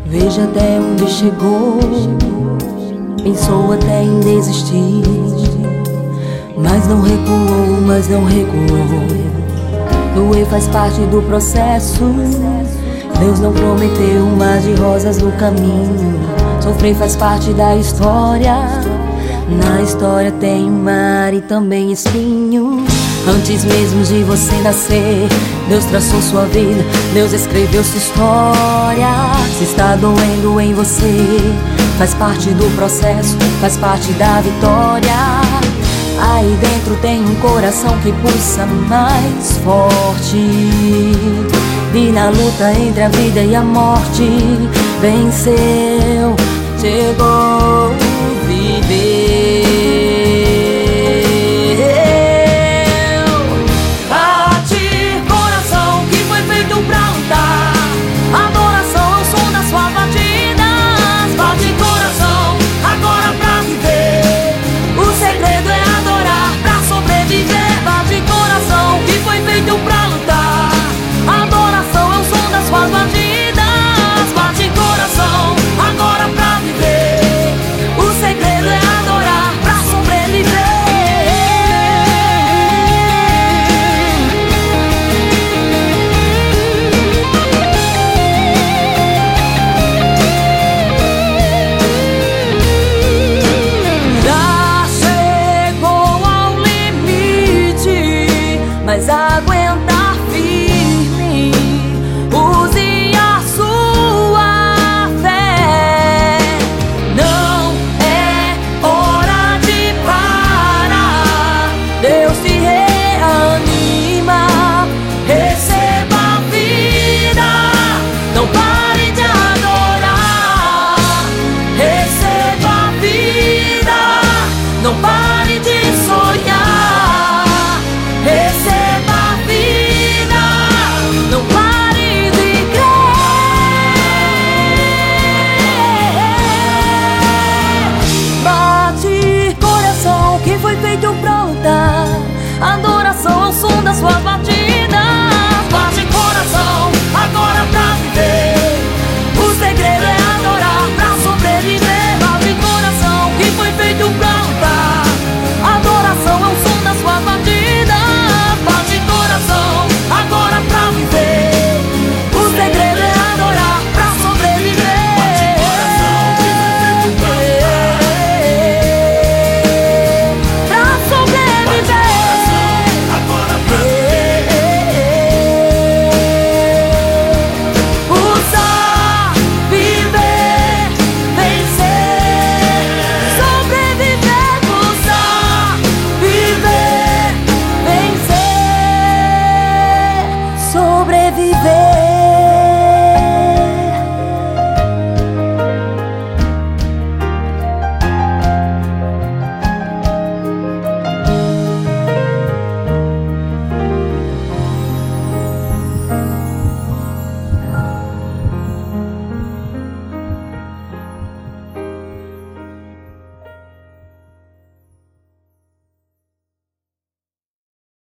Veja até onde chegou, pensou até em desistir, mas não recuou, mas não recuou. Doer faz parte do processo. Deus não prometeu um mar de rosas no caminho. Sofrer faz parte da história. Na história tem mar e também espinho. Antes mesmo de você nascer, Deus traçou sua vida, Deus escreveu sua história. Se está doendo em você, faz parte do processo, faz parte da vitória. Aí dentro tem um coração que pulsa mais forte, e na luta entre a vida e a morte venceu, chegou.